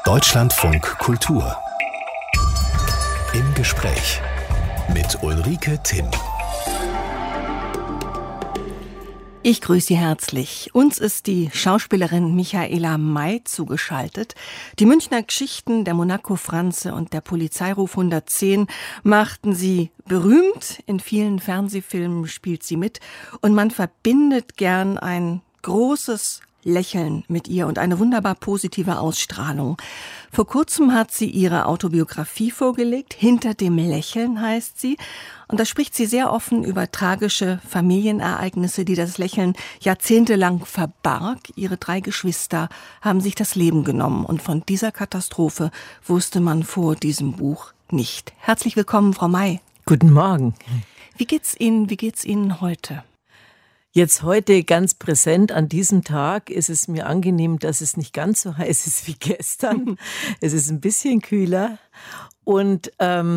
Deutschlandfunk Kultur. Im Gespräch mit Ulrike Timm. Ich grüße Sie herzlich. Uns ist die Schauspielerin Michaela May zugeschaltet. Die Münchner Geschichten, der Monaco-Franze und der Polizeiruf 110 machten sie berühmt. In vielen Fernsehfilmen spielt sie mit. Und man verbindet gern ein großes Lächeln mit ihr und eine wunderbar positive Ausstrahlung. Vor kurzem hat sie ihre Autobiografie vorgelegt. Hinter dem Lächeln heißt sie. Und da spricht sie sehr offen über tragische Familienereignisse, die das Lächeln jahrzehntelang verbarg. Ihre 3 Geschwister haben sich das Leben genommen. Und von dieser Katastrophe wusste man vor diesem Buch nicht. Herzlich willkommen, Frau May. Guten Morgen. Wie geht's Ihnen heute? Jetzt heute ganz präsent an diesem Tag ist es mir angenehm, dass es nicht ganz so heiß ist wie gestern. Es ist ein bisschen kühler und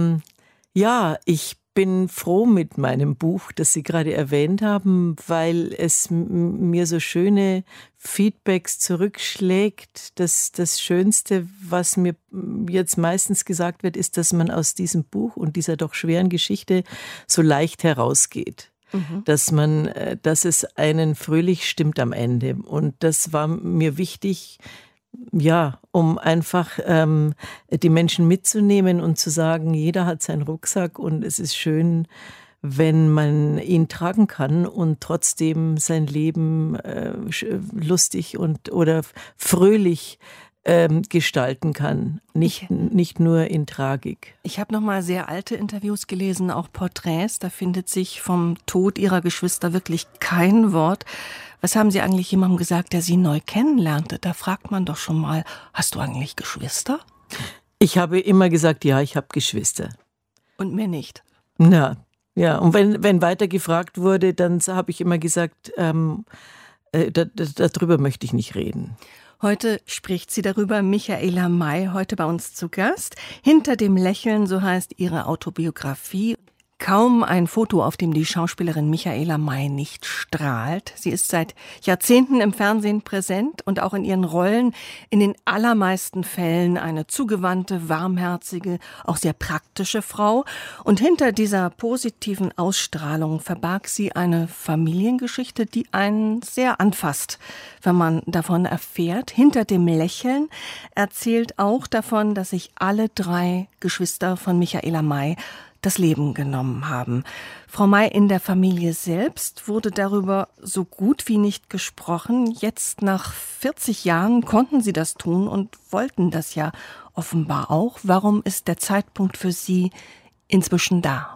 ich bin froh mit meinem Buch, das Sie gerade erwähnt haben, weil es mir so schöne Feedbacks zurückschlägt. Das Schönste, was mir jetzt meistens gesagt wird, ist, dass man aus diesem Buch und dieser doch schweren Geschichte so leicht herausgeht. Dass es einen fröhlich stimmt am Ende. Und das war mir wichtig, um einfach die Menschen mitzunehmen und zu sagen, jeder hat seinen Rucksack und es ist schön, wenn man ihn tragen kann und trotzdem sein Leben lustig oder fröhlich gestalten kann, nicht nur in Tragik. Ich habe noch mal sehr alte Interviews gelesen, auch Porträts. Da findet sich vom Tod Ihrer Geschwister wirklich kein Wort. Was haben Sie eigentlich jemandem gesagt, der Sie neu kennenlernte? Da fragt man doch schon mal, hast du eigentlich Geschwister? Ich habe immer gesagt, ja, ich habe Geschwister. Und mir nicht? Ja. Und wenn weiter gefragt wurde, dann habe ich immer gesagt, darüber möchte ich nicht reden. Heute spricht sie darüber, Michaela May, heute bei uns zu Gast. Hinter dem Lächeln, so heißt ihre Autobiografie. Kaum ein Foto, auf dem die Schauspielerin Michaela May nicht strahlt. Sie ist seit Jahrzehnten im Fernsehen präsent und auch in ihren Rollen in den allermeisten Fällen eine zugewandte, warmherzige, auch sehr praktische Frau. Und hinter dieser positiven Ausstrahlung verbarg sie eine Familiengeschichte, die einen sehr anfasst, wenn man davon erfährt. Hinter dem Lächeln erzählt auch davon, dass sich alle 3 Geschwister von Michaela May das Leben genommen haben. Frau May, in der Familie selbst wurde darüber so gut wie nicht gesprochen. Jetzt nach 40 Jahren konnten Sie das tun und wollten das ja offenbar auch. Warum ist der Zeitpunkt für Sie inzwischen da?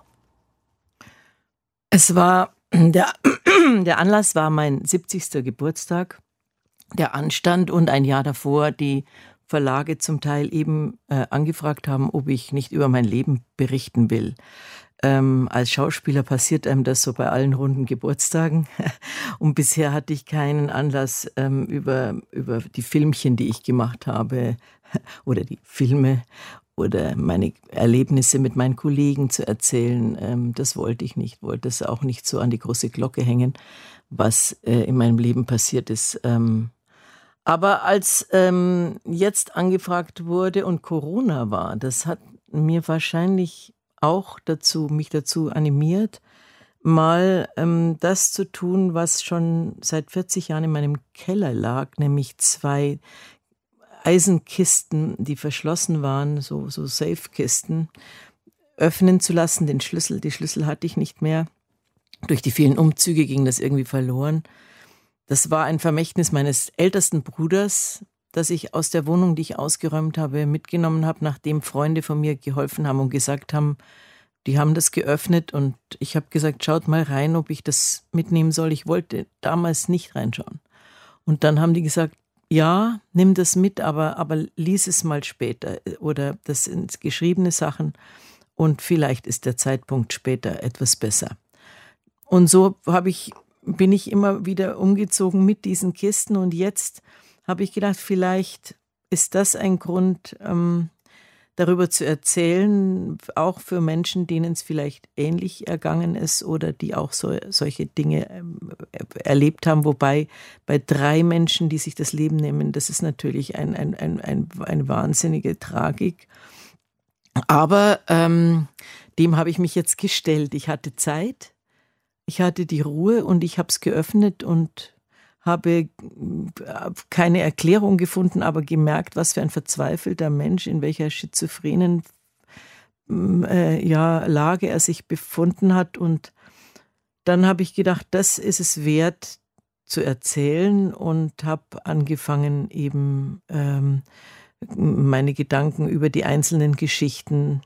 Es war, der Anlass war mein 70. Geburtstag, der anstand und ein Jahr davor die Verlage zum Teil eben angefragt haben, ob ich nicht über mein Leben berichten will. Als Schauspieler passiert einem das so bei allen runden Geburtstagen. Und bisher hatte ich keinen Anlass, über die Filmchen, die ich gemacht habe, oder die Filme oder meine Erlebnisse mit meinen Kollegen zu erzählen. Das wollte ich nicht, wollte es auch nicht so an die große Glocke hängen, was in meinem Leben passiert ist. Aber als jetzt angefragt wurde und Corona war, das hat mir wahrscheinlich auch mich dazu animiert, mal das zu tun, was schon seit 40 Jahren in meinem Keller lag, nämlich 2 Eisenkisten, die verschlossen waren, so Safe-Kisten, öffnen zu lassen. Die Schlüssel hatte ich nicht mehr. Durch die vielen Umzüge ging das irgendwie verloren. Das war ein Vermächtnis meines ältesten Bruders, das ich aus der Wohnung, die ich ausgeräumt habe, mitgenommen habe, nachdem Freunde von mir geholfen haben und gesagt haben, die haben das geöffnet und ich habe gesagt, schaut mal rein, ob ich das mitnehmen soll. Ich wollte damals nicht reinschauen. Und dann haben die gesagt, ja, nimm das mit, aber lies es mal später oder das sind geschriebene Sachen und vielleicht ist der Zeitpunkt später etwas besser. Und so bin ich immer wieder umgezogen mit diesen Kisten und jetzt habe ich gedacht, vielleicht ist das ein Grund, darüber zu erzählen, auch für Menschen, denen es vielleicht ähnlich ergangen ist oder die auch solche Dinge erlebt haben. Wobei bei 3 Menschen, die sich das Leben nehmen, das ist natürlich eine wahnsinnige Tragik. Aber dem habe ich mich jetzt gestellt. Ich hatte Zeit, ich hatte die Ruhe und ich habe es geöffnet und habe keine Erklärung gefunden, aber gemerkt, was für ein verzweifelter Mensch, in welcher schizophrenen Lage er sich befunden hat. Und dann habe ich gedacht, das ist es wert zu erzählen und habe angefangen, eben meine Gedanken über die einzelnen Geschichten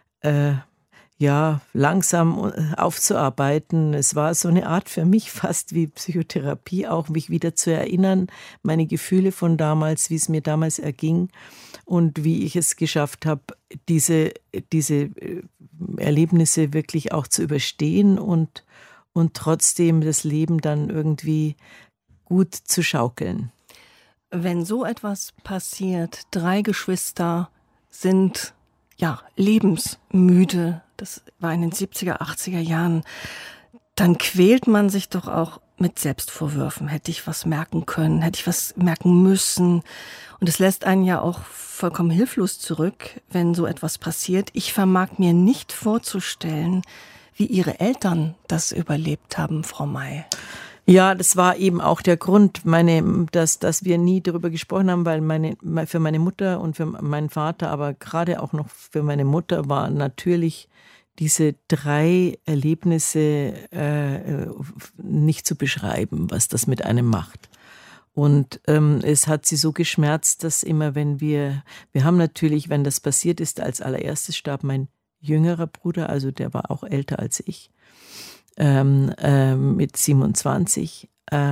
langsam aufzuarbeiten. Es war so eine Art für mich fast wie Psychotherapie, auch mich wieder zu erinnern, meine Gefühle von damals, wie es mir damals erging und wie ich es geschafft habe, diese Erlebnisse wirklich auch zu überstehen und trotzdem das Leben dann irgendwie gut zu schaukeln. Wenn so etwas passiert, 3 Geschwister sind lebensmüde, das war in den 70er, 80er Jahren, dann quält man sich doch auch mit Selbstvorwürfen. Hätte ich was merken können, hätte ich was merken müssen. Und es lässt einen ja auch vollkommen hilflos zurück, wenn so etwas passiert. Ich vermag mir nicht vorzustellen, wie Ihre Eltern das überlebt haben, Frau May. Ja, das war eben auch der Grund, dass wir nie darüber gesprochen haben, weil für meine Mutter und für meinen Vater, aber gerade auch noch für meine Mutter waren natürlich diese 3 Erlebnisse nicht zu beschreiben, was das mit einem macht. Und es hat sie so geschmerzt, dass immer, wenn wir haben natürlich, wenn das passiert ist, als allererstes starb mein jüngerer Bruder, also der war auch älter als ich. Mit 27,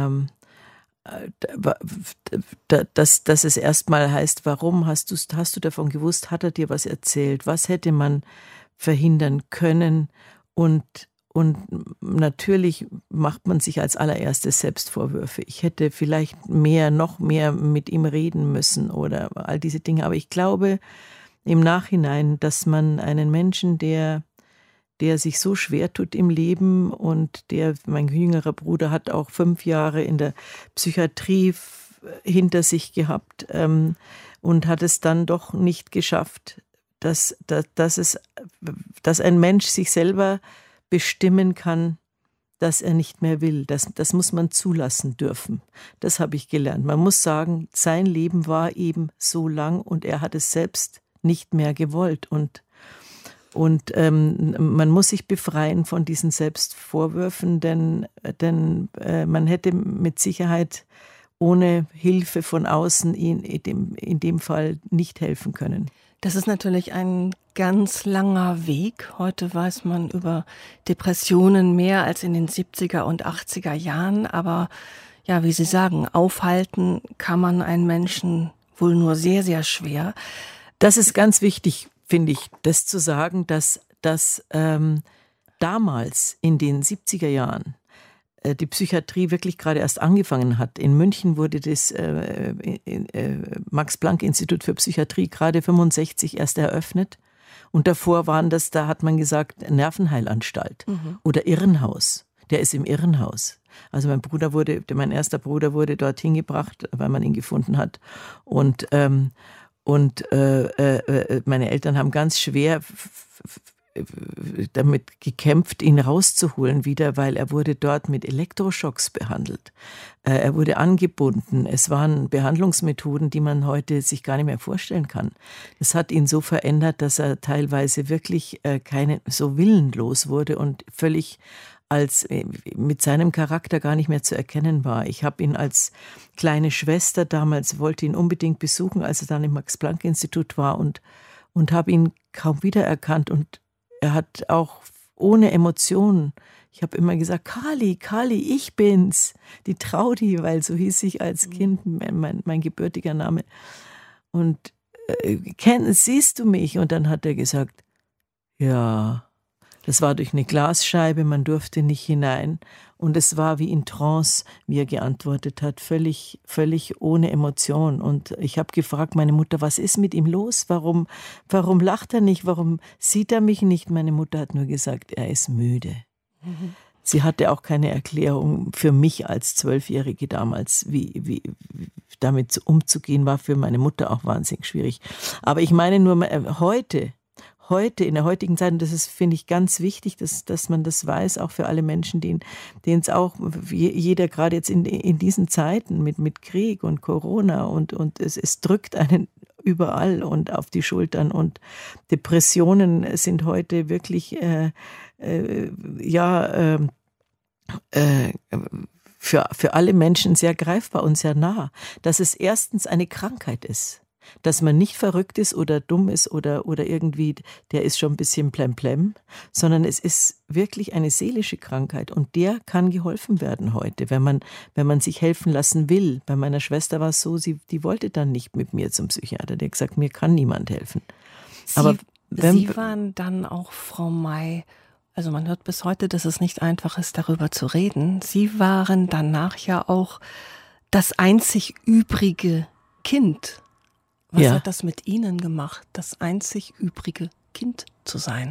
dass es erstmal heißt, warum hast du davon gewusst, hat er dir was erzählt, was hätte man verhindern können und natürlich macht man sich als allererstes Selbstvorwürfe. Ich hätte vielleicht noch mehr mit ihm reden müssen oder all diese Dinge, aber ich glaube im Nachhinein, dass man einen Menschen, der sich so schwer tut im Leben und mein jüngerer Bruder hat auch 5 Jahre in der Psychiatrie hinter sich gehabt und hat es dann doch nicht geschafft, dass ein Mensch sich selber bestimmen kann, dass er nicht mehr will. Das muss man zulassen dürfen. Das habe ich gelernt. Man muss sagen, sein Leben war eben so lang und er hat es selbst nicht mehr gewollt und man muss sich befreien von diesen Selbstvorwürfen, denn man hätte mit Sicherheit ohne Hilfe von außen in dem Fall nicht helfen können. Das ist natürlich ein ganz langer Weg. Heute weiß man über Depressionen mehr als in den 70er und 80er Jahren. Aber ja, wie Sie sagen, aufhalten kann man einen Menschen wohl nur sehr, sehr schwer. Das ist ganz wichtig, finde ich, das zu sagen, dass damals in den 70er Jahren die Psychiatrie wirklich gerade erst angefangen hat. In München wurde das Max-Planck-Institut für Psychiatrie gerade 65 erst eröffnet. Und davor da hat man gesagt, Nervenheilanstalt oder Irrenhaus. Der ist im Irrenhaus. Also mein erster Bruder wurde dorthin gebracht, weil man ihn gefunden hat. Und meine Eltern haben ganz schwer damit gekämpft, ihn rauszuholen wieder, weil er wurde dort mit Elektroschocks behandelt. Er wurde angebunden. Es waren Behandlungsmethoden, die man heute sich gar nicht mehr vorstellen kann. Das hat ihn so verändert, dass er teilweise wirklich so willenlos wurde und völlig mit seinem Charakter gar nicht mehr zu erkennen war. Ich habe ihn als kleine Schwester damals, wollte ihn unbedingt besuchen, als er dann im Max-Planck-Institut war und habe ihn kaum wiedererkannt und er hat auch ohne Emotionen, ich habe immer gesagt, Kali, ich bin's, die Traudi, weil so hieß ich als Kind, mein gebürtiger Name. Und siehst du mich? Und dann hat er gesagt, ja, Das war durch eine Glasscheibe, man durfte nicht hinein. Und es war wie in Trance, wie er geantwortet hat, völlig ohne Emotion. Und ich habe gefragt, meine Mutter, was ist mit ihm los? Warum lacht er nicht? Warum sieht er mich nicht? Meine Mutter hat nur gesagt, er ist müde. Mhm. Sie hatte auch keine Erklärung für mich als 12-Jährige damals, wie damit umzugehen, war für meine Mutter auch wahnsinnig schwierig. Aber ich meine nur, heute, in der heutigen Zeit, und das ist, finde ich, ganz wichtig, dass man das weiß, auch für alle Menschen, denen es auch, jeder gerade jetzt in diesen Zeiten mit Krieg und Corona und es drückt einen überall und auf die Schultern und Depressionen sind heute wirklich, für alle Menschen sehr greifbar und sehr nah, dass es erstens eine Krankheit ist. Dass man nicht verrückt ist oder dumm ist oder irgendwie, der ist schon ein bisschen plemplem, sondern es ist wirklich eine seelische Krankheit und der kann geholfen werden heute, wenn man sich helfen lassen will. Bei meiner Schwester war es so, die wollte dann nicht mit mir zum Psychiater, der hat gesagt, mir kann niemand helfen. Sie waren dann auch, Frau May, also man hört bis heute, dass es nicht einfach ist, darüber zu reden. Sie waren danach ja auch das einzig übrige Kind. Was hat das mit Ihnen gemacht, das einzig übrige Kind zu sein?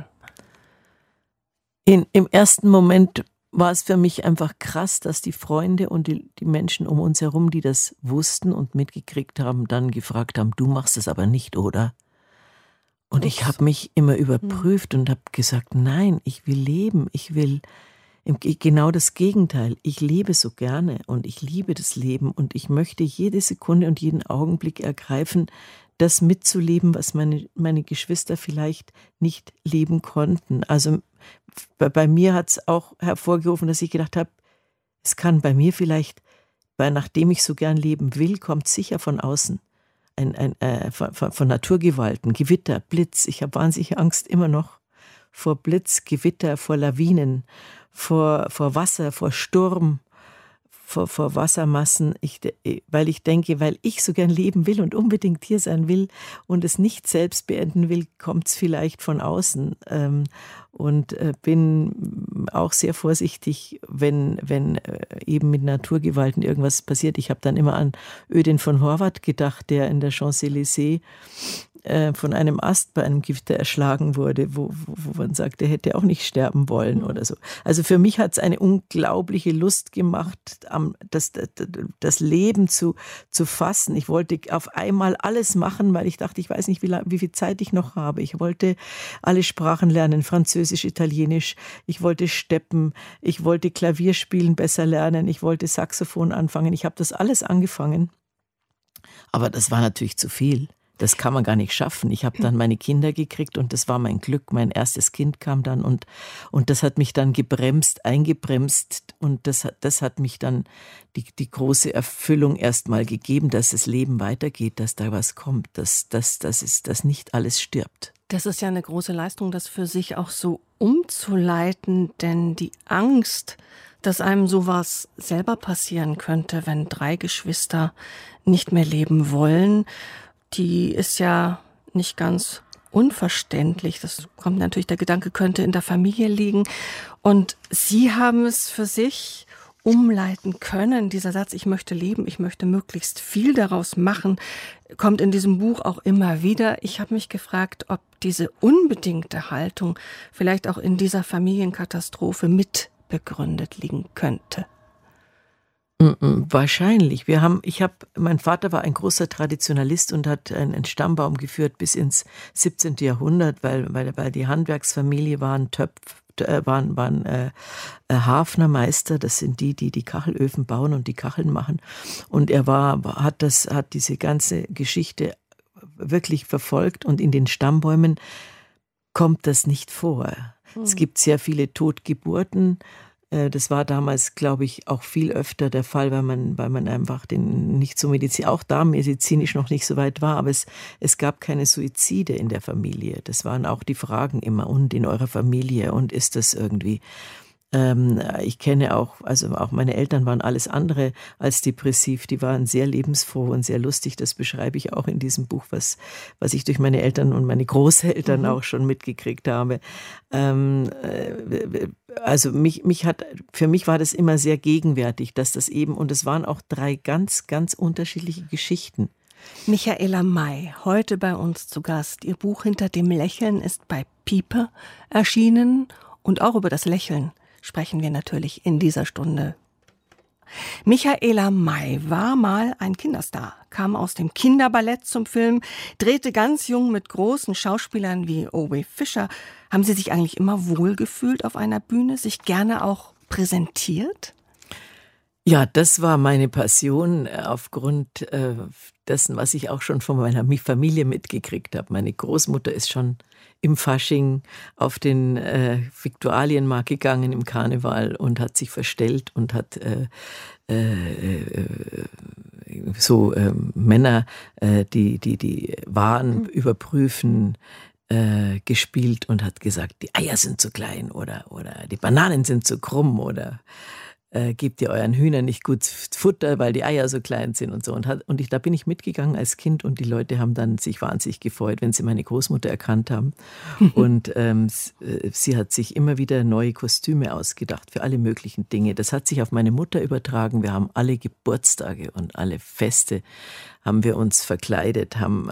Im ersten Moment war es für mich einfach krass, dass die Freunde und die Menschen um uns herum, die das wussten und mitgekriegt haben, dann gefragt haben, du machst es aber nicht, oder? Und ich habe mich immer überprüft und habe gesagt, nein, ich will leben, ich will genau das Gegenteil. Ich lebe so gerne und ich liebe das Leben und ich möchte jede Sekunde und jeden Augenblick ergreifen, das mitzuleben, was meine Geschwister vielleicht nicht leben konnten. Also bei mir hat es auch hervorgerufen, dass ich gedacht habe, es kann bei mir vielleicht, weil nachdem ich so gern leben will, kommt sicher von außen. Von Naturgewalten, Gewitter, Blitz. Ich habe wahnsinnige Angst immer noch vor Blitz, Gewitter, vor Lawinen, vor Wasser, vor Sturm, vor Wassermassen, weil ich denke, weil ich so gern leben will und unbedingt hier sein will und es nicht selbst beenden will, kommt es vielleicht von außen. Und bin auch sehr vorsichtig, wenn eben mit Naturgewalten irgendwas passiert. Ich habe dann immer an Ödin von Horvath gedacht, der in der Champs-Élysées von einem Ast bei einem Gewitter erschlagen wurde, wo man sagt, er hätte auch nicht sterben wollen oder so. Also für mich hat es eine unglaubliche Lust gemacht, das Leben zu fassen. Ich wollte auf einmal alles machen, weil ich dachte, ich weiß nicht, wie viel Zeit ich noch habe. Ich wollte alle Sprachen lernen, Französisch, Italienisch. Ich wollte steppen, ich wollte Klavier spielen, besser lernen. Ich wollte Saxophon anfangen. Ich habe das alles angefangen. Aber das war natürlich zu viel. Das kann man gar nicht schaffen. Ich habe dann meine Kinder gekriegt und das war mein Glück. Mein erstes Kind kam dann und das hat mich dann eingebremst und das hat mich dann die große Erfüllung erstmal gegeben, dass das Leben weitergeht, dass da was kommt, dass nicht alles stirbt. Das ist ja eine große Leistung, das für sich auch so umzuleiten, denn die Angst, dass einem sowas selber passieren könnte, wenn 3 Geschwister nicht mehr leben wollen, die ist ja nicht ganz unverständlich. Das kommt natürlich, der Gedanke könnte in der Familie liegen. Und Sie haben es für sich umleiten können. Dieser Satz, ich möchte leben, ich möchte möglichst viel daraus machen, kommt in diesem Buch auch immer wieder. Ich habe mich gefragt, ob diese unbedingte Haltung vielleicht auch in dieser Familienkatastrophe mit begründet liegen könnte. Wahrscheinlich. Mein Vater war ein großer Traditionalist und hat einen Stammbaum geführt bis ins 17. Jahrhundert, weil die Handwerksfamilie waren Hafnermeister, das sind die Kachelöfen bauen und die Kacheln machen. Und er hat diese ganze Geschichte wirklich verfolgt und in den Stammbäumen kommt das nicht vor. Es gibt sehr viele Totgeburten. Das war damals, glaube ich, auch viel öfter der Fall, weil man einfach nicht so medizinisch noch nicht so weit war. Aber es gab keine Suizide in der Familie. Das waren auch die Fragen immer. Und in eurer Familie? Und ist das irgendwie? Ich kenne auch, also auch meine Eltern waren alles andere als depressiv. Die waren sehr lebensfroh und sehr lustig. Das beschreibe ich auch in diesem Buch, was ich durch meine Eltern und meine Großeltern auch schon mitgekriegt habe. Also für mich war das immer sehr gegenwärtig, dass das eben, und es waren auch 3 ganz, ganz unterschiedliche Geschichten. Michaela May, heute bei uns zu Gast. Ihr Buch Hinter dem Lächeln ist bei Piper erschienen und auch über das Lächeln sprechen wir natürlich in dieser Stunde. Michaela May war mal ein Kinderstar, kam aus dem Kinderballett zum Film, drehte ganz jung mit großen Schauspielern wie Obie Fischer. Haben Sie sich eigentlich immer wohlgefühlt auf einer Bühne, sich gerne auch präsentiert? Ja, das war meine Passion aufgrund dessen, was ich auch schon von meiner Familie mitgekriegt habe. Meine Großmutter ist schon im Fasching auf den Viktualienmarkt gegangen im Karneval und hat sich verstellt und hat Männer, die Waren überprüfen, gespielt und hat gesagt, die Eier sind zu klein oder die Bananen sind zu krumm oder gebt ihr euren Hühnern nicht gut Futter, weil die Eier so klein sind und so. Da bin ich mitgegangen als Kind und die Leute haben dann sich wahnsinnig gefreut, wenn sie meine Großmutter erkannt haben. Und sie hat sich immer wieder neue Kostüme ausgedacht für alle möglichen Dinge. Das hat sich auf meine Mutter übertragen. Wir haben alle Geburtstage und alle Feste haben wir uns verkleidet, haben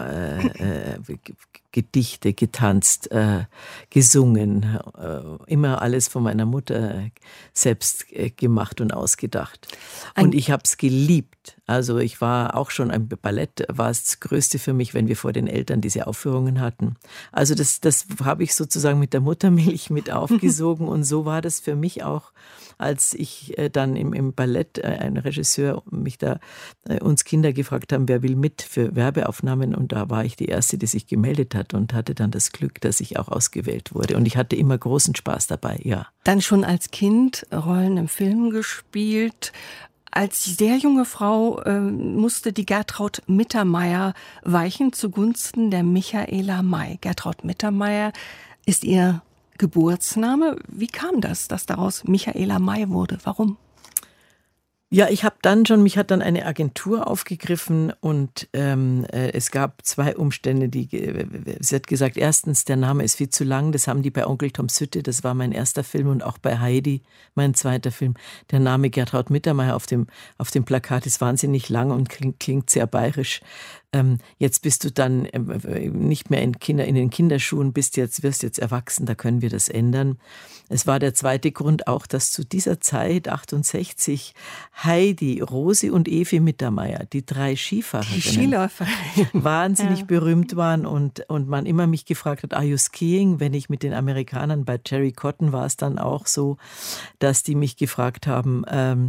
Gedichte getanzt, gesungen, immer alles von meiner Mutter selbst gemacht und ausgedacht. Und ich habe es geliebt. Also ich war auch schon ein Ballett, war das Größte für mich, wenn wir vor den Eltern diese Aufführungen hatten. Also das habe ich sozusagen mit der Muttermilch mit aufgesogen und so war das für mich auch, als ich dann im Ballett, ein Regisseur uns Kinder gefragt haben, wer will mit für Werbeaufnahmen und da war ich die Erste, die sich gemeldet hat und hatte dann das Glück, dass ich auch ausgewählt wurde und ich hatte immer großen Spaß dabei, ja. Dann schon als Kind Rollen im Film gespielt. Als sehr junge Frau musste die Gertraud Mittermeier weichen zugunsten der Michaela May. Gertraud Mittermeier ist ihr Geburtsname. Wie kam das, dass daraus Michaela May wurde? Warum? Ja, mich hat dann eine Agentur aufgegriffen und es gab 2 Umstände, sie hat gesagt, erstens, der Name ist viel zu lang, das haben die bei Onkel Tom Sütte, das war mein erster Film und auch bei Heidi, mein zweiter Film. Der Name Gertraud Mittermeier auf dem Plakat ist wahnsinnig lang und klingt sehr bayerisch. Jetzt bist du dann nicht mehr in den Kinderschuhen, wirst jetzt erwachsen, da können wir das ändern. Es war der zweite Grund auch, dass zu dieser Zeit, 68, Heidi, Rosi und Evi Mittermeier, die 3 Skifahrerinnen, die Skiläufer, wahnsinnig berühmt waren und man immer mich gefragt hat, are you skiing? Wenn ich mit den Amerikanern bei Jerry Cotton war es dann auch so, dass die mich gefragt haben,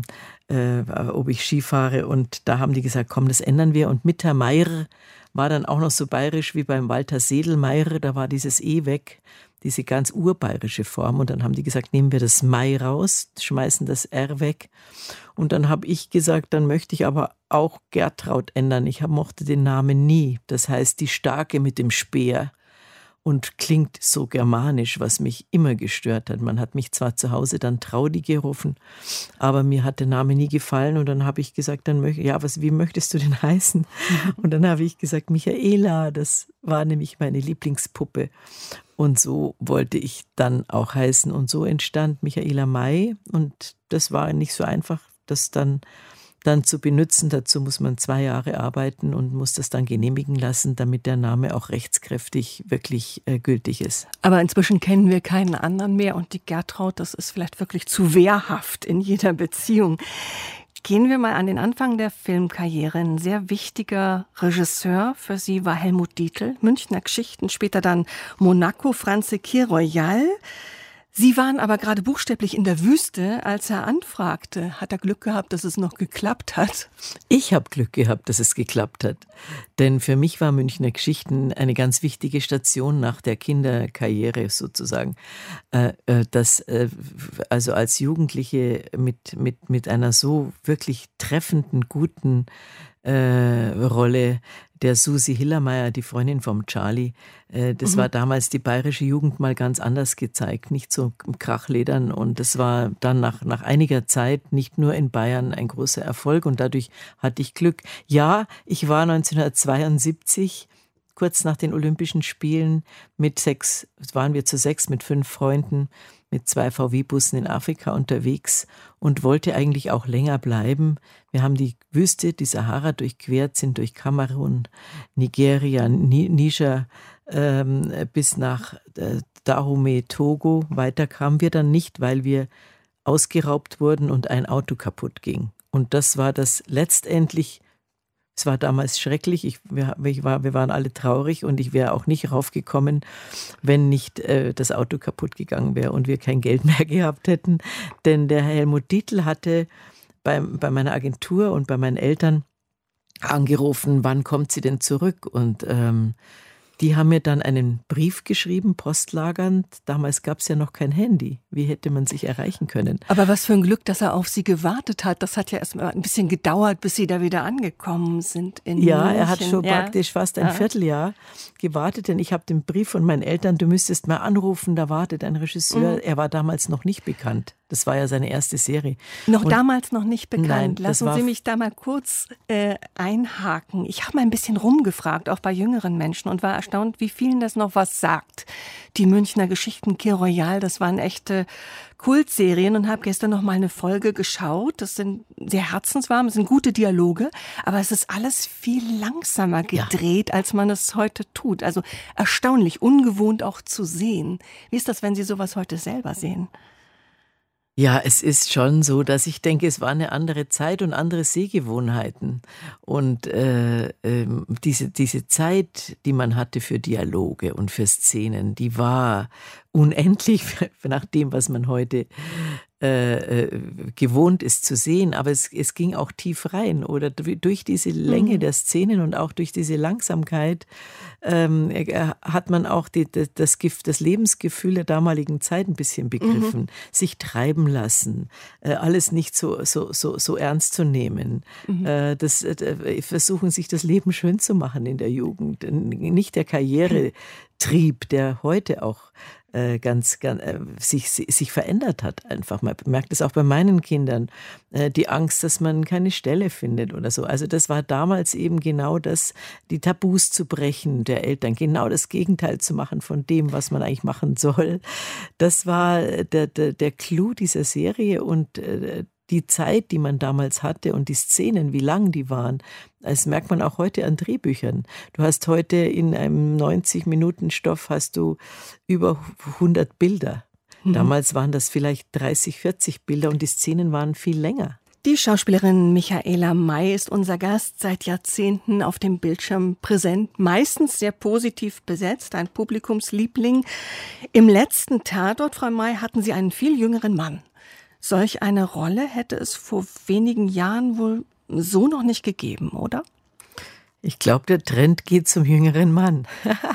ob ich Ski fahre und da haben die gesagt, komm, das ändern wir und Mittermeier war dann auch noch so bayerisch wie beim Walter Sedelmeier, da war dieses E weg, diese ganz urbayerische Form und dann haben die gesagt, nehmen wir das Mai raus, schmeißen das R weg und dann habe ich gesagt, dann möchte ich aber auch Gertraud ändern, ich mochte den Namen nie, das heißt die Starke mit dem Speer. Und klingt so germanisch, was mich immer gestört hat. Man hat mich zwar zu Hause dann Traudi gerufen, aber mir hat der Name nie gefallen. Und dann habe ich gesagt, wie möchtest du denn heißen? Und dann habe ich gesagt, Michaela, das war nämlich meine Lieblingspuppe. Und so wollte ich dann auch heißen. Und so entstand Michaela May. Und das war nicht so einfach, das dann zu benutzen. Dazu muss man 2 Jahre arbeiten und muss das dann genehmigen lassen, damit der Name auch rechtskräftig wirklich gültig ist. Aber inzwischen kennen wir keinen anderen mehr und die Gertraud, das ist vielleicht wirklich zu wehrhaft in jeder Beziehung. Gehen wir mal an den Anfang der Filmkarriere. Ein sehr wichtiger Regisseur für Sie war Helmut Dietl, Münchner Geschichten, später dann Monaco, Franze Kir-Royal. Sie waren aber gerade buchstäblich in der Wüste, als er anfragte. Hat er Glück gehabt, dass es noch geklappt hat? Ich habe Glück gehabt, dass es geklappt hat. Denn für mich war Münchner Geschichten eine ganz wichtige Station nach der Kinderkarriere sozusagen. Also als Jugendliche mit einer so wirklich treffenden, guten Rolle der Susi Hillermeier, die Freundin vom Charlie. Das war damals die bayerische Jugend mal ganz anders gezeigt, nicht so im Krachledern. Und das war dann nach einiger Zeit nicht nur in Bayern ein großer Erfolg und dadurch hatte ich Glück. Ja, ich war 1972 kurz nach den Olympischen Spielen waren wir zu 6 mit 5 Freunden mit 2 VW-Bussen in Afrika unterwegs und wollte eigentlich auch länger bleiben. Wir haben die Wüste, die Sahara durchquert, sind durch Kamerun, Nigeria, Niger bis nach Dahomey, Togo. Weiter kamen wir dann nicht, weil wir ausgeraubt wurden und ein Auto kaputt ging. Und das war das letztendlich. Es war damals schrecklich, wir waren alle traurig und ich wäre auch nicht raufgekommen, wenn nicht das Auto kaputt gegangen wäre und wir kein Geld mehr gehabt hätten. Denn der Helmut Dietl hatte bei meiner Agentur und bei meinen Eltern angerufen, wann kommt sie denn zurück? Und die haben mir dann einen Brief geschrieben, postlagernd. Damals gab es ja noch kein Handy. Wie hätte man sich erreichen können? Aber was für ein Glück, dass er auf Sie gewartet hat. Das hat ja erst mal ein bisschen gedauert, bis Sie da wieder angekommen sind in München. Er hat schon praktisch fast ein Vierteljahr gewartet, denn ich habe den Brief von meinen Eltern, du müsstest mal anrufen, da wartet ein Regisseur. Er war damals noch nicht bekannt. Das war ja seine erste Serie. Damals noch nicht bekannt. Nein, Lassen Sie mich da mal kurz einhaken. Ich habe mal ein bisschen rumgefragt, auch bei jüngeren Menschen, und war erstaunt, wie vielen das noch was sagt. Die Münchner Geschichten, Kir Royal, das waren echte Kultserien, und habe gestern noch mal eine Folge geschaut. Das sind sehr herzenswarm, es sind gute Dialoge, aber es ist alles viel langsamer gedreht, als man es heute tut. Also erstaunlich, ungewohnt auch zu sehen. Wie ist das, wenn Sie sowas heute selber sehen? Ja, es ist schon so, dass ich denke, es war eine andere Zeit und andere Sehgewohnheiten. Und diese Zeit, die man hatte für Dialoge und für Szenen, die war unendlich nach dem, was man heute gewohnt ist zu sehen, aber es ging auch tief rein, oder durch diese Länge der Szenen und auch durch diese Langsamkeit hat man auch das Lebensgefühl der damaligen Zeit ein bisschen begriffen, sich treiben lassen, alles nicht so ernst zu nehmen, versuchen sich das Leben schön zu machen in der Jugend, nicht der Karrieretrieb, der heute auch sich verändert hat einfach. Man merkt es auch bei meinen Kindern, die Angst, dass man keine Stelle findet oder so. Also das war damals eben genau das, die Tabus zu brechen der Eltern, genau das Gegenteil zu machen von dem, was man eigentlich machen soll. Das war der Clou dieser Serie, und die Zeit, die man damals hatte und die Szenen, wie lang die waren, das merkt man auch heute an Drehbüchern. Du hast heute in einem 90-Minuten-Stoff hast du über 100 Bilder. Damals waren das vielleicht 30, 40 Bilder und die Szenen waren viel länger. Die Schauspielerin Michaela May ist unser Gast, seit Jahrzehnten auf dem Bildschirm präsent, meistens sehr positiv besetzt, ein Publikumsliebling. Im letzten Tatort, Frau May, hatten Sie einen viel jüngeren Mann. Solch eine Rolle hätte es vor wenigen Jahren wohl so noch nicht gegeben, oder? Ich glaube, der Trend geht zum jüngeren Mann.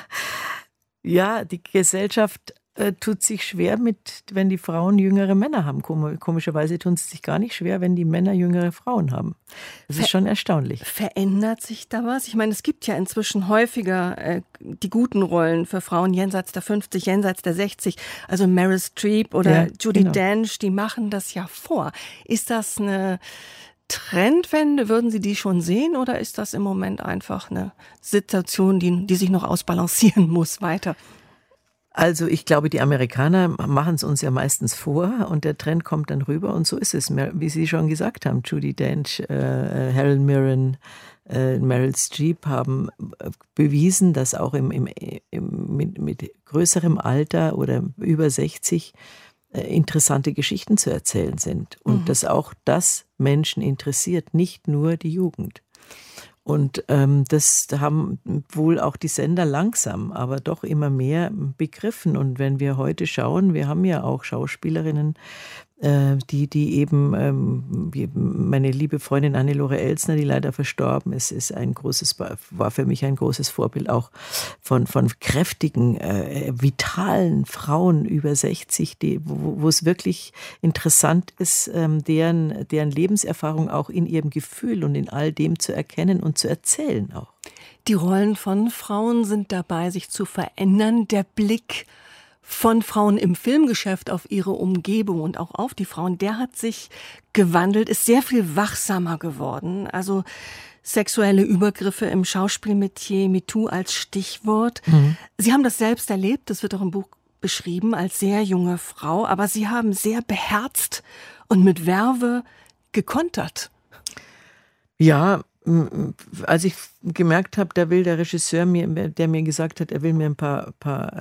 Ja, die Gesellschaft tut sich schwer wenn die Frauen jüngere Männer haben. Komischerweise tun sie sich gar nicht schwer, wenn die Männer jüngere Frauen haben. Das ist schon erstaunlich. Verändert sich da was? Ich meine, es gibt ja inzwischen häufiger die guten Rollen für Frauen jenseits der 50, jenseits der 60. Also Meryl Streep oder Judi Dench, die machen das ja vor. Ist das eine Trendwende? Würden Sie die schon sehen, oder ist das im Moment einfach eine Situation, die sich noch ausbalancieren muss weiter? Also ich glaube, die Amerikaner machen es uns ja meistens vor und der Trend kommt dann rüber, und so ist es, wie Sie schon gesagt haben. Judi Dench, Helen Mirren, Meryl Streep haben bewiesen, dass auch mit größerem Alter oder über 60 interessante Geschichten zu erzählen sind und dass auch das Menschen interessiert, nicht nur die Jugend. Und das haben wohl auch die Sender langsam, aber doch immer mehr begriffen. Und wenn wir heute schauen, wir haben ja auch Schauspielerinnen, die eben, meine liebe Freundin Anne-Lore Elsner, die leider verstorben ist, war für mich ein großes Vorbild auch von kräftigen, vitalen Frauen über 60, wo es wirklich interessant ist, deren Lebenserfahrung auch in ihrem Gefühl und in all dem zu erkennen und zu erzählen auch. Die Rollen von Frauen sind dabei, sich zu verändern. Der Blick von Frauen im Filmgeschäft auf ihre Umgebung und auch auf die Frauen, der hat sich gewandelt, ist sehr viel wachsamer geworden. Also sexuelle Übergriffe im Schauspielmetier, MeToo als Stichwort. Mhm. Sie haben das selbst erlebt, das wird auch im Buch beschrieben, als sehr junge Frau, aber Sie haben sehr beherzt und mit Verve gekontert. Ja, als ich gemerkt habe, da will der Regisseur der mir gesagt hat, er will mir ein paar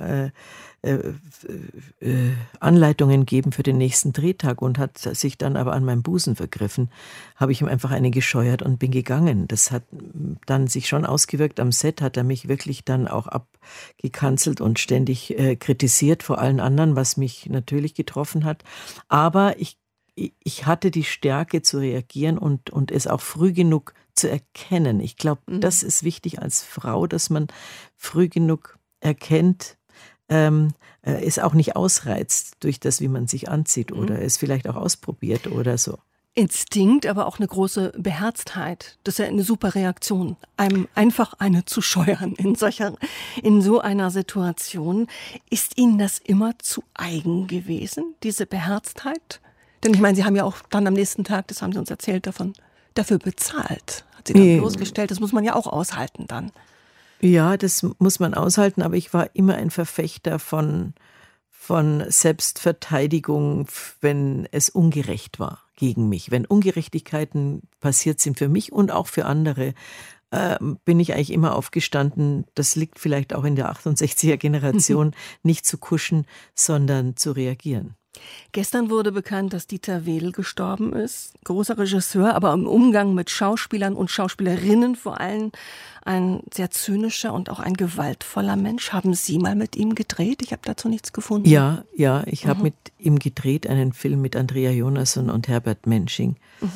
Anleitungen geben für den nächsten Drehtag und hat sich dann aber an meinem Busen vergriffen, habe ich ihm einfach eine gescheuert und bin gegangen. Das hat dann sich schon ausgewirkt am Set, hat er mich wirklich dann auch abgekanzelt und ständig kritisiert vor allen anderen, was mich natürlich getroffen hat. Aber ich hatte die Stärke zu reagieren und es auch früh genug zu erkennen. Ich glaube, das ist wichtig als Frau, dass man früh genug erkennt, es auch nicht ausreizt durch das, wie man sich anzieht oder es vielleicht auch ausprobiert oder so. Instinkt, aber auch eine große Beherztheit. Das ist ja eine super Reaktion, einem einfach eine zu scheuern in so einer Situation. Ist Ihnen das immer zu eigen gewesen, diese Beherztheit? Denn ich meine, Sie haben ja auch dann am nächsten Tag, das haben Sie uns erzählt, dafür bezahlt. Hat Sie dann bloßgestellt, das muss man ja auch aushalten dann. Ja, das muss man aushalten, aber ich war immer ein Verfechter von Selbstverteidigung, wenn es ungerecht war gegen mich. Wenn Ungerechtigkeiten passiert sind für mich und auch für andere, bin ich eigentlich immer aufgestanden, das liegt vielleicht auch in der 68er-Generation, nicht zu kuschen, sondern zu reagieren. Gestern wurde bekannt, dass Dieter Wedel gestorben ist. Großer Regisseur, aber im Umgang mit Schauspielern und Schauspielerinnen vor allem ein sehr zynischer und auch ein gewaltvoller Mensch. Haben Sie mal mit ihm gedreht? Ich habe dazu nichts gefunden. Ja, ich habe mit ihm gedreht, einen Film mit Andrea Jonasson und Herbert Mensching.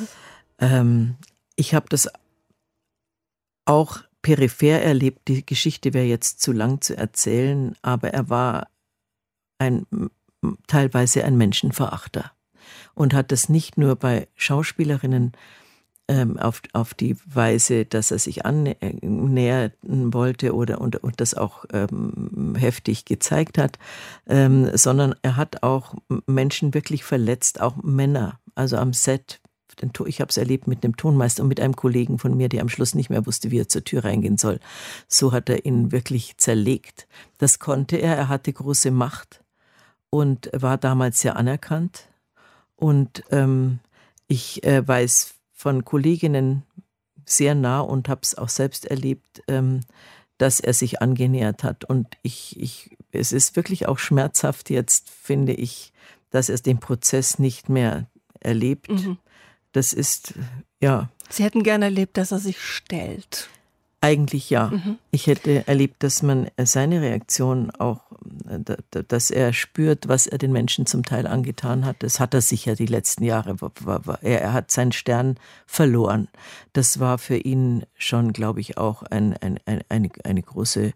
Ich habe das auch peripher erlebt. Die Geschichte wäre jetzt zu lang zu erzählen, aber er war teilweise ein Menschenverachter und hat das nicht nur bei Schauspielerinnen auf die Weise, dass er sich annähern wollte und das auch heftig gezeigt hat, sondern er hat auch Menschen wirklich verletzt, auch Männer, also am Set. Ich habe es erlebt mit einem Tonmeister und mit einem Kollegen von mir, der am Schluss nicht mehr wusste, wie er zur Tür reingehen soll. So hat er ihn wirklich zerlegt. Das konnte er. Er hatte große Macht und war damals sehr anerkannt. Und ich weiß von Kolleginnen sehr nah und habe es auch selbst erlebt, dass er sich angenähert hat. Und es ist wirklich auch schmerzhaft jetzt, finde ich, dass er den Prozess nicht mehr erlebt. Das ist, ja. Sie hätten gerne erlebt, dass er sich stellt. Eigentlich ja. Ich hätte erlebt, dass man seine Reaktion auch, dass er spürt, was er den Menschen zum Teil angetan hat. Das hat er sicher die letzten Jahre. Er hat seinen Stern verloren. Das war für ihn schon, glaube ich, auch eine große,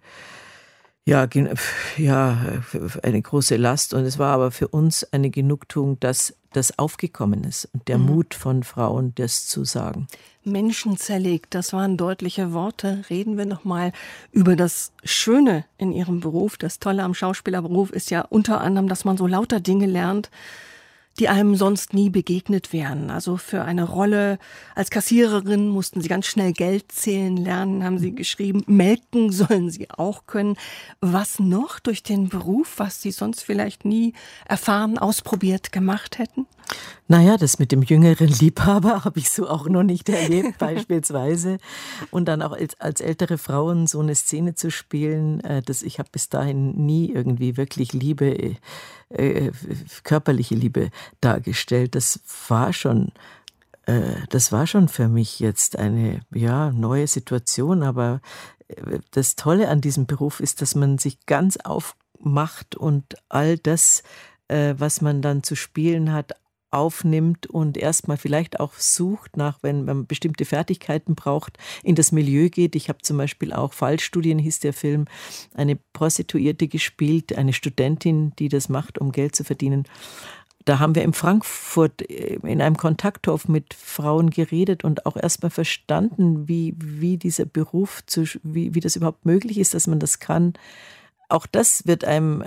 eine große Last. Und es war aber für uns eine Genugtuung, dass das aufgekommen ist und der Mut von Frauen, das zu sagen. Menschen zerlegt, das waren deutliche Worte. Reden wir noch mal über das Schöne in Ihrem Beruf. Das Tolle am Schauspielerberuf ist ja unter anderem, dass man so lauter Dinge lernt, die einem sonst nie begegnet wären. Also für eine Rolle als Kassiererin mussten Sie ganz schnell Geld zählen lernen, haben Sie geschrieben. Melken sollen Sie auch können. Was noch durch den Beruf, was Sie sonst vielleicht nie erfahren, ausprobiert, gemacht hätten? Naja, das mit dem jüngeren Liebhaber habe ich so auch noch nicht erlebt, beispielsweise. Und dann auch als ältere Frauen so eine Szene zu spielen, ich habe bis dahin nie irgendwie wirklich Liebe, körperliche Liebe dargestellt. Das war schon für mich jetzt eine neue Situation. Aber das Tolle an diesem Beruf ist, dass man sich ganz aufmacht und all das, was man dann zu spielen hat, aufnimmt und erstmal vielleicht auch sucht nach, wenn man bestimmte Fertigkeiten braucht, in das Milieu geht. Ich habe zum Beispiel auch Fallstudien, hieß der Film, eine Prostituierte gespielt, eine Studentin, die das macht, um Geld zu verdienen. Da haben wir in Frankfurt in einem Kontakthof mit Frauen geredet und auch erstmal verstanden, wie dieser Beruf, wie das überhaupt möglich ist, dass man das kann. Auch das wird einem,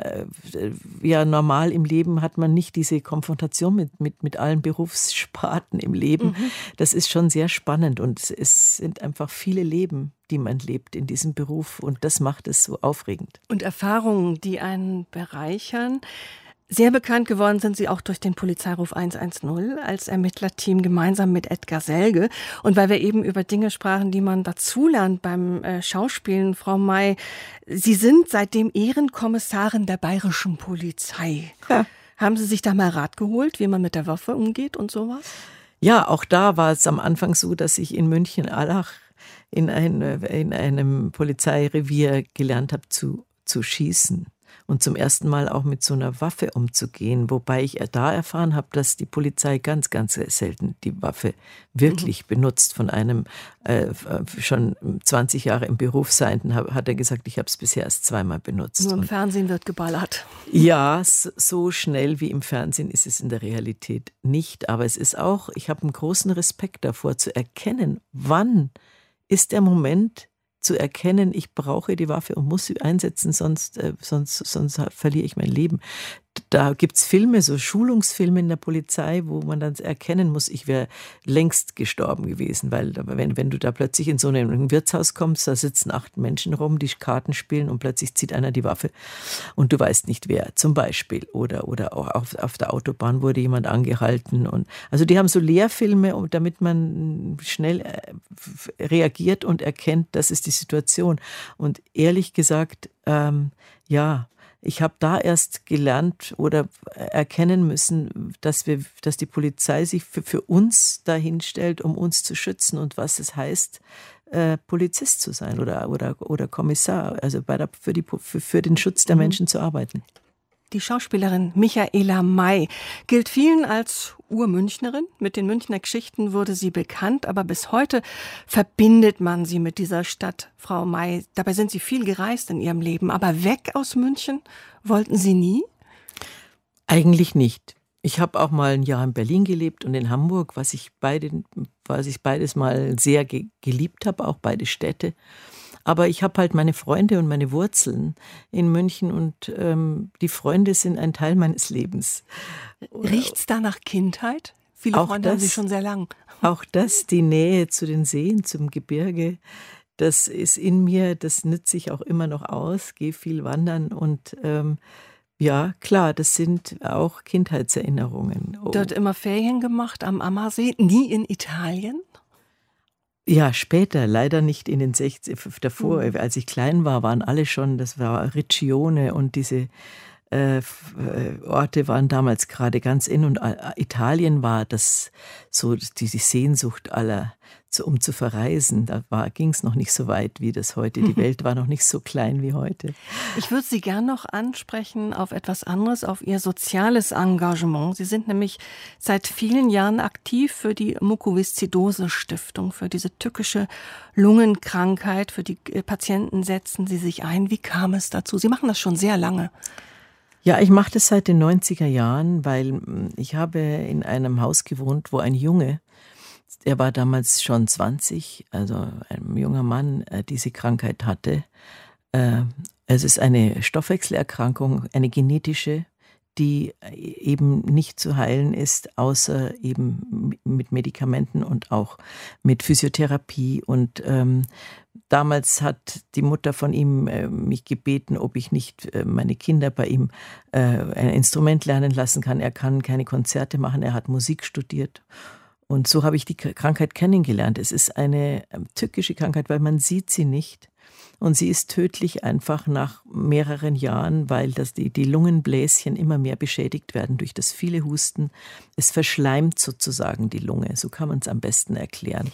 normal im Leben hat man nicht diese Konfrontation mit allen Berufssparten im Leben. Mhm. Das ist schon sehr spannend und es sind einfach viele Leben, die man lebt in diesem Beruf und das macht es so aufregend. Und Erfahrungen, die einen bereichern. Sehr bekannt geworden sind Sie auch durch den Polizeiruf 110 als Ermittlerteam gemeinsam mit Edgar Selge. Und weil wir eben über Dinge sprachen, die man dazulernt beim Schauspielen, Frau May, Sie sind seitdem Ehrenkommissarin der Bayerischen Polizei. Ja. Haben Sie sich da mal Rat geholt, wie man mit der Waffe umgeht und sowas? Ja, auch da war es am Anfang so, dass ich in München-Allach in einem Polizeirevier gelernt habe zu schießen. Und zum ersten Mal auch mit so einer Waffe umzugehen, wobei ich da erfahren habe, dass die Polizei ganz, ganz selten die Waffe wirklich benutzt. Von einem schon 20 Jahre im Beruf Seienden hat er gesagt, ich habe es bisher erst zweimal benutzt. Nur im Fernsehen wird geballert. Ja, so schnell wie im Fernsehen ist es in der Realität nicht. Aber es ist auch, ich habe einen großen Respekt davor, zu erkennen, wann ist der Moment, zu erkennen, ich brauche die Waffe und muss sie einsetzen, sonst verliere ich mein Leben. Da gibt's Filme, so Schulungsfilme in der Polizei, wo man dann erkennen muss, ich wäre längst gestorben gewesen, weil wenn du da plötzlich in so ein Wirtshaus kommst, da sitzen 8 Menschen rum, die Karten spielen und plötzlich zieht einer die Waffe und du weißt nicht wer, zum Beispiel. Oder auch auf der Autobahn wurde jemand angehalten. Und also die haben so Lehrfilme, damit man schnell reagiert und erkennt, das ist die Situation. Und ehrlich gesagt, ich habe da erst gelernt oder erkennen müssen, dass die Polizei sich für uns dahin stellt, um uns zu schützen und was es heißt, Polizist zu sein oder Kommissar, also für den Schutz der Menschen zu arbeiten. Die Schauspielerin Michaela May gilt vielen als Urmünchnerin. Mit den Münchner Geschichten wurde sie bekannt, aber bis heute verbindet man sie mit dieser Stadt, Frau May. Dabei sind Sie viel gereist in Ihrem Leben, aber weg aus München wollten Sie nie? Eigentlich nicht. Ich habe auch mal ein Jahr in Berlin gelebt und in Hamburg, was ich beides mal sehr geliebt habe, auch beide Städte. Aber ich habe halt meine Freunde und meine Wurzeln in München und die Freunde sind ein Teil meines Lebens. Riecht's da nach Kindheit? Viele auch Freunde haben Sie schon sehr lang. Auch das, die Nähe zu den Seen, zum Gebirge, das ist in mir, das nütze ich auch immer noch aus, gehe viel wandern und ja, klar, das sind auch Kindheitserinnerungen. Dort immer Ferien gemacht am Ammersee, nie in Italien? Ja, später, leider nicht in den 60, davor, als ich klein war, waren alle schon, das war Riccione und diese Orte waren damals gerade ganz in und Italien war das so die Sehnsucht aller, um zu verreisen. Da ging es noch nicht so weit wie das heute. Die Welt war noch nicht so klein wie heute. Ich würde Sie gern noch ansprechen auf etwas anderes, auf Ihr soziales Engagement. Sie sind nämlich seit vielen Jahren aktiv für die Mukoviszidose-Stiftung, für diese tückische Lungenkrankheit. Für die Patienten setzen Sie sich ein. Wie kam es dazu? Sie machen das schon sehr lange. Ja, ich mache das seit den 90er Jahren, weil ich habe in einem Haus gewohnt, wo ein Junge, er war damals schon 20, also ein junger Mann, diese Krankheit hatte. Es ist eine Stoffwechselerkrankung, eine genetische, die eben nicht zu heilen ist, außer eben mit Medikamenten und auch mit Physiotherapie. Und damals hat die Mutter von ihm mich gebeten, ob ich nicht meine Kinder bei ihm ein Instrument lernen lassen kann. Er kann keine Konzerte machen, er hat Musik studiert. Und so habe ich die Krankheit kennengelernt. Es ist eine tückische Krankheit, weil man sieht sie nicht. Und sie ist tödlich einfach nach mehreren Jahren, weil die Lungenbläschen immer mehr beschädigt werden durch das viele Husten. Es verschleimt sozusagen die Lunge, so kann man es am besten erklären.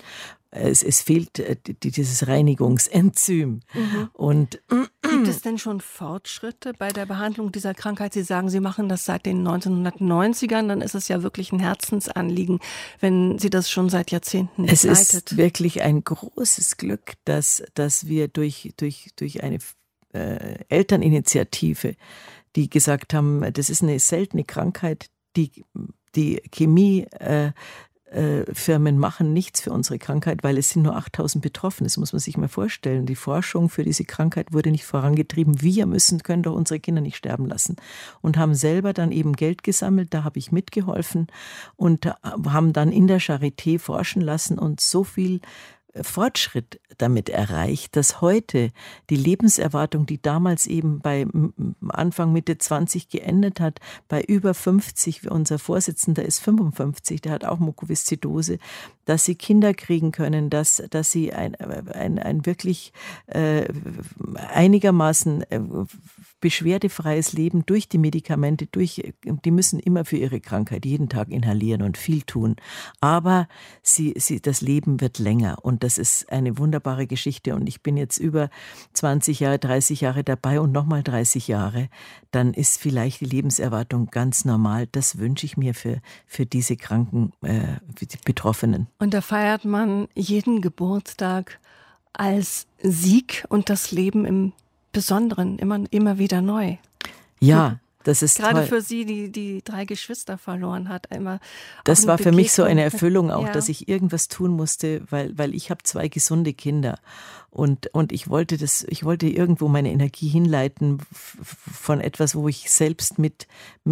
es fehlt dieses Reinigungsenzym. Und gibt es denn schon Fortschritte bei der Behandlung dieser Krankheit? Sie sagen, Sie machen das seit den 1990ern, dann ist es ja wirklich ein Herzensanliegen, wenn Sie das schon seit Jahrzehnten begleitet. Es ist wirklich ein großes Glück, dass wir durch eine Elterninitiative, die gesagt haben, das ist eine seltene Krankheit, die Chemiefirmen machen nichts für unsere Krankheit, weil es sind nur 8.000 Betroffene. Das muss man sich mal vorstellen. Die Forschung für diese Krankheit wurde nicht vorangetrieben. Wir können doch unsere Kinder nicht sterben lassen. Und haben selber dann eben Geld gesammelt, da habe ich mitgeholfen und haben dann in der Charité forschen lassen und so viel Fortschritt damit erreicht, dass heute die Lebenserwartung, die damals eben bei Anfang Mitte 20 geendet hat, bei über 50, unser Vorsitzender ist 55, der hat auch Mukoviszidose, dass sie Kinder kriegen können, dass sie ein wirklich einigermaßen beschwerdefreies Leben durch die Medikamente, die müssen immer für ihre Krankheit jeden Tag inhalieren und viel tun. Aber das Leben wird länger und das ist eine wunderbare Geschichte und ich bin jetzt über 20 Jahre, 30 Jahre dabei und nochmal 30 Jahre, dann ist vielleicht die Lebenserwartung ganz normal. Das wünsche ich mir für diese Kranken, für die Betroffenen. Und da feiert man jeden Geburtstag als Sieg und das Leben im Besonderen immer wieder neu. Ja, das ist gerade toll. für Sie, die 3 Geschwister verloren hat. Das war für mich so eine Erfüllung auch, ja, dass ich irgendwas tun musste, weil ich habe 2 gesunde Kinder und ich wollte irgendwo meine Energie hinleiten von etwas, wo ich selbst mit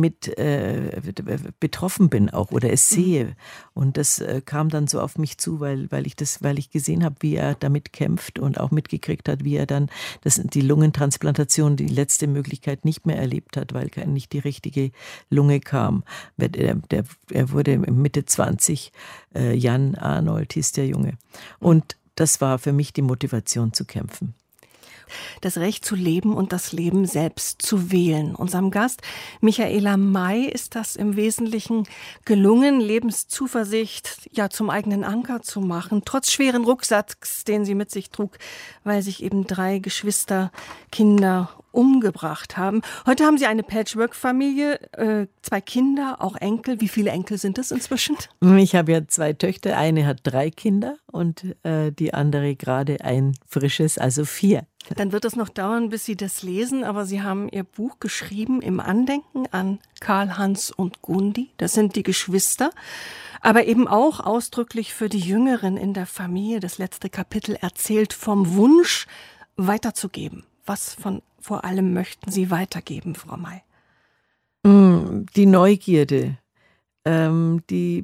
betroffen bin auch oder es sehe. Und das kam dann so auf mich zu, weil ich gesehen habe, wie er damit kämpft und auch mitgekriegt hat, wie er dann die Lungentransplantation, die letzte Möglichkeit nicht mehr erlebt hat, weil nicht die richtige Lunge kam. Er wurde Mitte 20, Jan Arnold hieß der Junge. Und das war für mich die Motivation zu kämpfen. Das Recht zu leben und das Leben selbst zu wählen. Unserem Gast Michaela May ist das im Wesentlichen gelungen, Lebenszuversicht zum eigenen Anker zu machen, trotz schweren Rucksacks, den sie mit sich trug, weil sich eben 3 Geschwisterkinder umgebracht haben. Heute haben Sie eine Patchwork-Familie, 2 Kinder, auch Enkel. Wie viele Enkel sind das inzwischen? Ich habe ja 2 Töchter. Eine hat 3 Kinder und die andere gerade ein frisches, also 4. Dann wird es noch dauern, bis Sie das lesen, aber Sie haben Ihr Buch geschrieben im Andenken an Karl, Hans und Gundi. Das sind die Geschwister, aber eben auch ausdrücklich für die Jüngeren in der Familie. Das letzte Kapitel erzählt vom Wunsch, weiterzugeben. Was vor allem möchten Sie weitergeben, Frau May? Die Neugierde, immer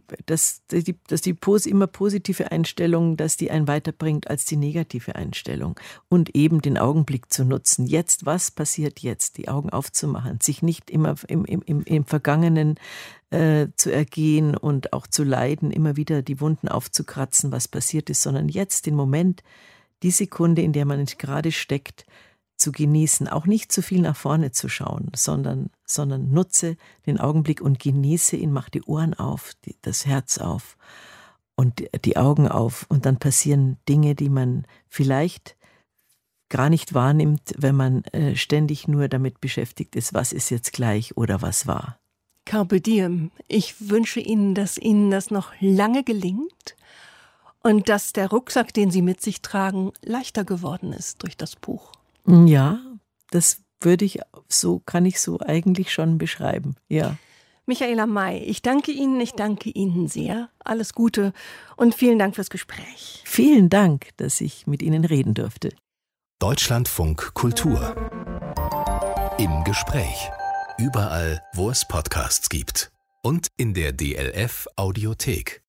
positive Einstellung, dass die einen weiterbringt als die negative Einstellung und eben den Augenblick zu nutzen. Jetzt, was passiert jetzt? Die Augen aufzumachen, sich nicht immer im Vergangenen zu ergehen und auch zu leiden, immer wieder die Wunden aufzukratzen, was passiert ist, sondern jetzt den Moment, die Sekunde, in der man gerade steckt, zu genießen, auch nicht zu viel nach vorne zu schauen, sondern nutze den Augenblick und genieße ihn, mach die Ohren auf, das Herz auf und die Augen auf und dann passieren Dinge, die man vielleicht gar nicht wahrnimmt, wenn man ständig nur damit beschäftigt ist, was ist jetzt gleich oder was war. Carpe diem. Ich wünsche Ihnen, dass Ihnen das noch lange gelingt und dass der Rucksack, den Sie mit sich tragen, leichter geworden ist durch das Buch. Ja, das kann ich so eigentlich schon beschreiben, ja. Michaela May, ich danke Ihnen sehr. Alles Gute und vielen Dank fürs Gespräch. Vielen Dank, dass ich mit Ihnen reden durfte. Deutschlandfunk Kultur. Im Gespräch. Überall, wo es Podcasts gibt. Und in der DLF Audiothek.